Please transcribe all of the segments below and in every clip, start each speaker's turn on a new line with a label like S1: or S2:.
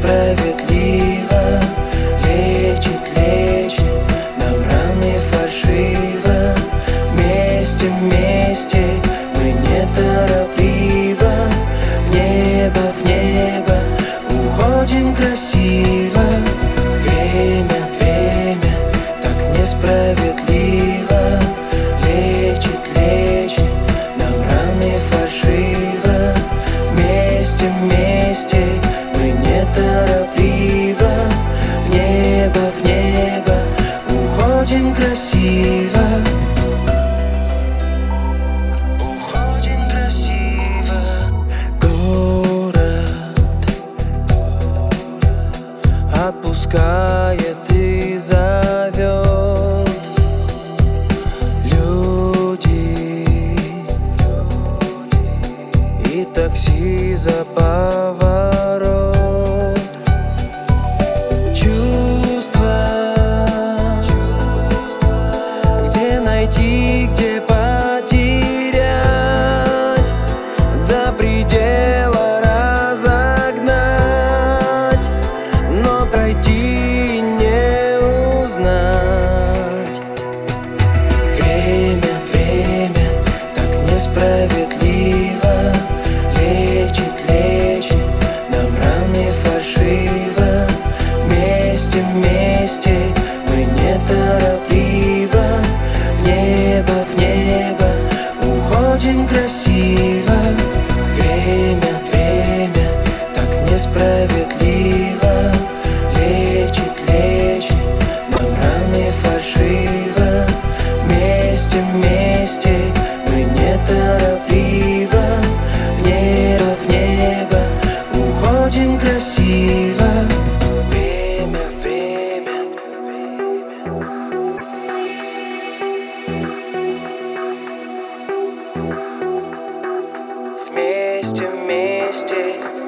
S1: несправедливо. Лечит, лечит нам раны фальшиво. Вместе, вместе мы неторопливо. В небо уходим красиво. Время, время так несправедливо. Лечит, лечит нам раны фальшиво. Вместе, вместе мы неторопливо. В небо уходим красиво. Уходим красиво. Город отпускает и зовет. Люди и такси за поворот. Чувства, где найти, где потерять, до предела разогнать, но пройти не узнать. Время, время так несправедливо. Лечит, лечит нам раны фальшиво. Вместе, вместе мы неторопливо. В небо уходим красиво. Время, время так несправедливо. Лечит, лечит нам раны фальшиво. Вместе, вместе мы неторопливо. В небо уходим красиво. Время, время. Вместе, вместе.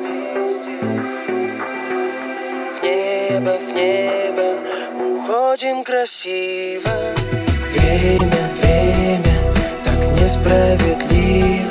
S1: В небо уходим красиво. Время, время так несправедливо.